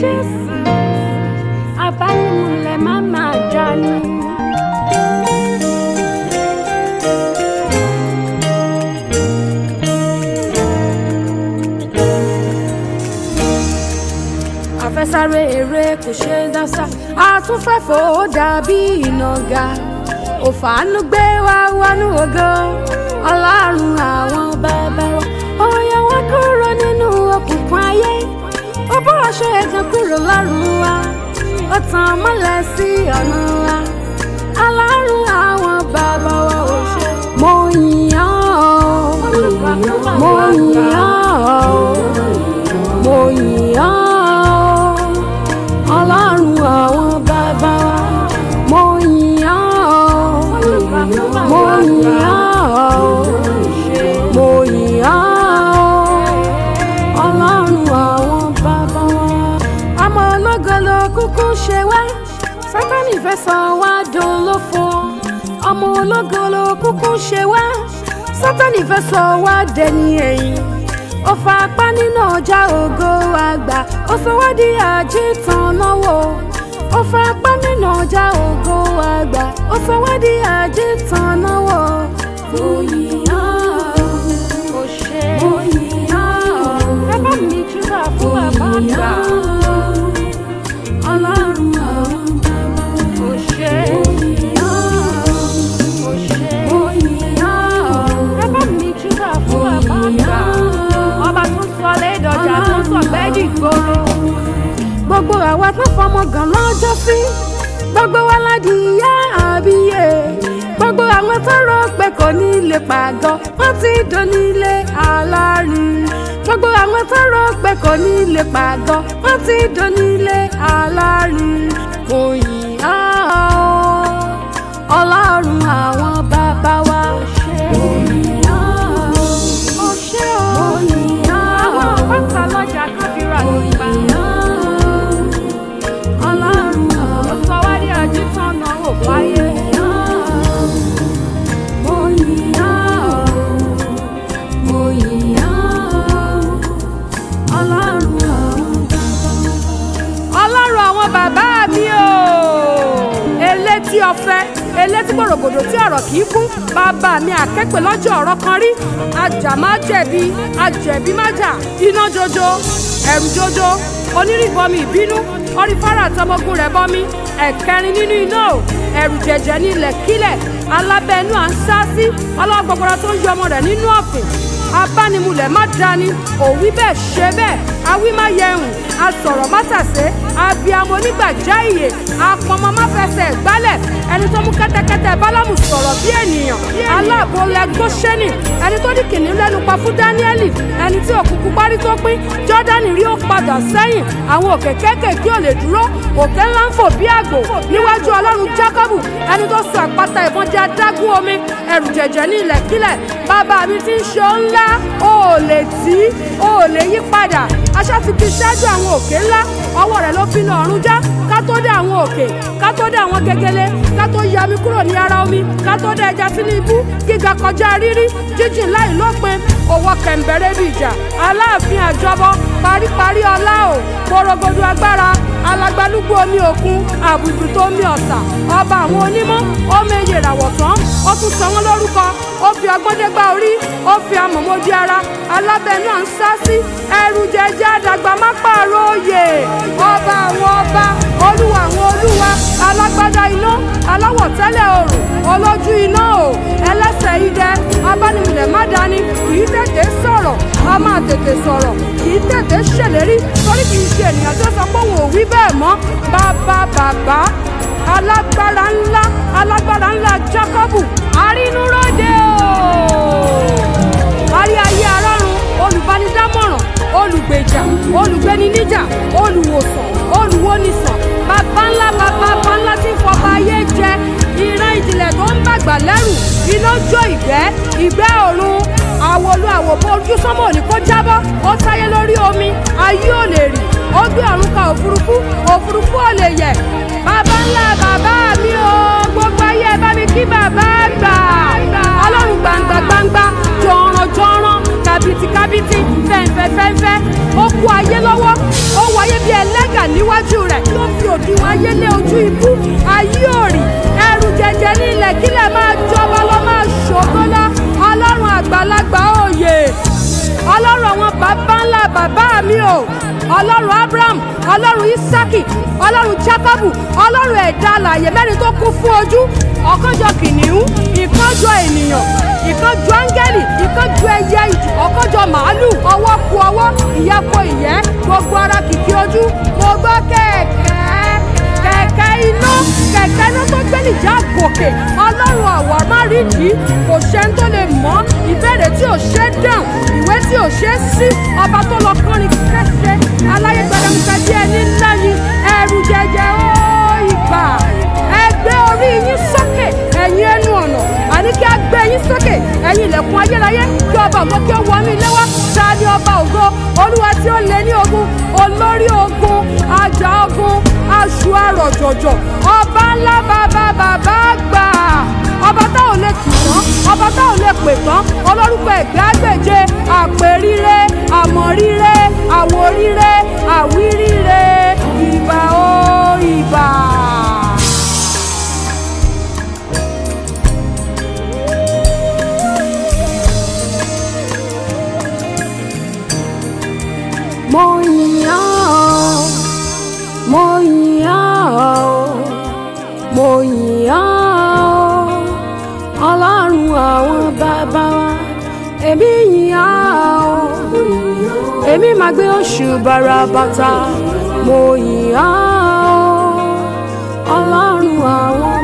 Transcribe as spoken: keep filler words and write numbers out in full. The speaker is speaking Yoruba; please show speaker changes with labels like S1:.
S1: Jésù, abánimúlẹ̀ má máa dání. Afẹ́sáré eré kò ṣe é dásá, àtúnfẹ́fọ́ ó dàbí ìnàgà. Òfàánú gbé wa wọnú ògo, Ọlọ́run àwọn bàbá wa. Ó yọ wá kúrò nínú òkùnkùn ayé, ó bọ́ aṣọ ẹ̀gàn kúrò lọ́rùn wa, ó tàn mọ́lẹ̀ sí ọ̀nà wa. Ọlọ́run àwọn bàbá wa ò ṣe. Mo yìn ọ́, mo yìn ọ́, mo yìn ọ́, Ọlọ́run àwọn bàbá wa. Mo yìn ọ́, mo yìn ọ́, mo yìn ọ́, Ọlọ́run àwọn bàbá wa. Ọmọ ológo ló kúkú ṣe wá, Sátánì fẹ́ sọ wá dolófo. Ọmọ ológo ló kúkú ṣe wá, Sátánì fẹ́ sọ wá dẹni ẹ̀yìn. Ó fa apá nínú ọjà ògo àgbà, ó sọ wá di àjítàn náwó. Ó fa apá nínú ọjà ògo àgbà, ó sọ wá di àjítàn náwó. Mo yìn ọ́, ó ṣe. Mo yìn ọ́, ẹ bá mi júbà fún bàbá àgbà. Ọlọ́run àwọn bàbá ó ṣe. Mo yìn ọ́, ó ṣe. Mo yìn ọ́, ẹ bá mi júbà fún bàbá àgbà. Ọba tó sọ lédọjà tó sọ gbẹ́dì gbòòrò. Gbogbo àwa tó fọmọ gàn lọ́jọ́ sí, gbogbo wa ládi ìyá àbíyè. Gbogbo àwọn tó rò pé kò ní lè pàgọ́, wọ́n ti donílé alárin. Gbogbo àwọn tó rò pé kò ní lè pàgọ́, wọ́n ti donílé alárin. Mo yìn ọ́, Ọlọ́run àwọn bàbá wa. Mo yìn ọ́, ó ṣé o. Mo yìn ọ́, àwọn àpáta lọ́jà kábírà ló pa. Ọlọ́run ó sọ wá di àjítàn náà ò fáyé. Mo yìn ọ́, mo yìn ọ́, Ọlọ́run àwọn bàbá. Ọlọ́run àwọn bàbá mi o, elétí ọ̀fẹ́, elétí gbòrògbòdò tí ọ̀rọ̀ kì í kún. Bàbá mi àkẹ́pẹ́ lọ́jọ́ ọ̀rọ̀ kan rí, ajá má jẹ̀bi, ajẹ̀bi má jà. Iná jojo, ẹ̀rù jojo, onírìbọmi ìbínú, orí fárá àtọmọgùn rẹ̀ bọmi. Ẹ̀kẹrin nínú iná o, ẹ̀rù jẹ̀jẹ̀ ní ilẹ̀ kílẹ̀. Alábẹ́ẹ̀nú à ń sá sí, ọlọ́wọ́ gbọgbọrọ tó ń yọ ọmọ rẹ̀ nínú ọ̀fìn. Abánimulẹ̀ má dání, òwí bẹ́ẹ̀ ṣe bẹ́ẹ̀, awí má yẹhùn, asọ̀rọ̀ má tàsé, abiyamọ onígbàjá ìyè, apọnmọ má fẹsẹ̀ gbálẹ̀. Ẹni tó mú kẹ́tẹ́kẹ́tẹ́ Bálámù sọ̀rọ̀ bí ènìyàn, aláàbò lẹ Góṣẹ́nì. Ẹni tó ní kìnìún lẹ́nu pa fún Dáníẹ́lì, ẹni tí òkùnkùn parí tó pín, Jọ́dánì rí ó padà sẹ́yìn. Àwọn òkè kéékèèké ò lè dúró, òkè ńlá ń fò bí àgbò níwájú Ọlọ́run Jákọ́bù. Ẹni tó sọ àpáta ìbọn di adágún omi, ẹ̀rù jẹ̀jẹ̀ ní ilẹ̀ kílẹ̀. Bàbá mi ti ń ṣe ó ńlá, o ò lè tí, o ò lè yí padà. Aṣá ti fi ṣáájú àwọn òkè ńlá, ọwọ́ rẹ̀ ló fi na ọ̀run já. Ká tó dé àwọn òkè, ká tó dé àwọn gegele, ká tó ya mi kúrò ní ara omi, ká tó dé ẹja sínú ibú, gíga kọjá rírí, jíjìn láì lópin. Òwò kẹ̀m̀bẹ̀rẹ̀ bí ìjà, Aláàfin àjọbọ, paríparí ọlá o, porogodo agbára, alagbalúgbú omi òkun, àbùkù tó mi ọ̀sà. Ọba àwọn onímọ̀, ó méye ìràwọ̀ tán, ó tún sọ wọ́n lórúkọ, ó fi ọgbọ́ndẹ́gbá orí, ó fi amọ̀mọ́dí ara. Alábẹ́ẹ̀nú à ń sá sí, ẹrù jẹjẹ àdàgbà má pààrọ̀ òye. Ọba àwọn ọba, Olúwa àwọn olúwa, alágbádá iná, aláwọ̀ tẹ́lẹ̀ òrùn, olójú iná o, ẹlẹ́sẹ̀ idẹ. Abánimulẹ̀ má dání, kì í tètè sọ̀rọ̀, a máa tètè sọ̀rọ̀, kì í tètè ṣèlérí, torí kì í ṣe ènìyàn tó sọ pé òun ò wí bẹ́ẹ̀ mọ́. Bàbá bàbá, alágbára ńlá, alágbára ńlá Jákọ́bù, arínúróde o. Arí ayé arọ́run, olùbánidámọ̀ràn, olùgbèjà, olùgbéni níjà, olùwòsàn, olùwónisàn. Bàbá ńlá bàbá bá ńlá tí ń fọba ayé jẹ. Ìran ìjìnlẹ̀ tó ń bàgbà lẹ́rù, iná jó ìgbẹ́, ìgbẹ́ ọ̀run. Àwòlú àwòbó ojú sánmọ̀ ní kó jábọ́, ó sáyé lórí omi, ayé ò lè rì. Ó gbé ọ̀run ka òfurufú, òfurufú ò lè yẹ̀. Bàbá ńlá bàbá mi o, gbogbo ayé ẹ bá mi kí bàbá àgbà. Ọlọ́run gbangba gbangba, jọ̀ràn jọ̀ràn, kàbìtì kàbìtì, fẹ̀ǹfẹ̀ fẹ̀ǹfẹ̀. Ó kó ayé lọ́wọ́, ó wáyé bí ẹlẹ́gà ní mi o ọlọ́run abraham ọlọ́run isaki ọlọ́run jacobu ọlọ́run ẹ̀dá alààyè mẹ́rin tó kún fún ojú ọ̀kanjọ kìnìún ìkanjọ ènìyàn ìkanjọ áńgẹ́lì ìkanjọ ẹyẹ ìjù ọ̀kanjọ màálù ọwọ́ ku ọwọ́ ìyẹ́ ku ìyẹ́ gbogbo ara kìkì ojú mo gbọ́ kẹ̀kẹ́ kẹ̀kẹ́ iná kẹ̀kẹ́ iná tó gbé nìjà gòkè ọlọ́run àwa má rí ìdí kò ṣe ń tó lè mọ́ ìbéèrè tí ò ṣe dáhùn ìwé tí ò ṣe sí ọba tó lọ kọrin kẹsẹ̀ aláyé gbẹdẹmùsẹ bí ẹni ńlá ni ẹrù jẹjẹ ó ìgbà ẹ gbé orí yín sókè ẹ̀yin ẹnu ọ̀nà àní kí a gbé yín sókè ẹ̀yin ilẹ̀kùn ayérayé kí ọba ògo kí ó wọnú ilé wa ta ni ọba ògo olúwa tí ó lé ní ogun olórí ogun àjà ogun aṣọ àròjọjọ ọba ńlá bàbá bàbá gbà ọba tá ò lè kì tán ọba tá ò lè pè tán olórúkọ ẹgbẹ́ àgbèje àpèríre àmọ̀ríre àwòríre àwíríre ìbà ó ìbà. mo yìn ọ́ mo yìn ọ́ mo yìn ọ́ ọlọ́run àwọn bàbá wa èmi yìn ọ́ èmi máa gbé oṣù bàràbàtà mo yìn ọ́ ọlọ́run àwọn.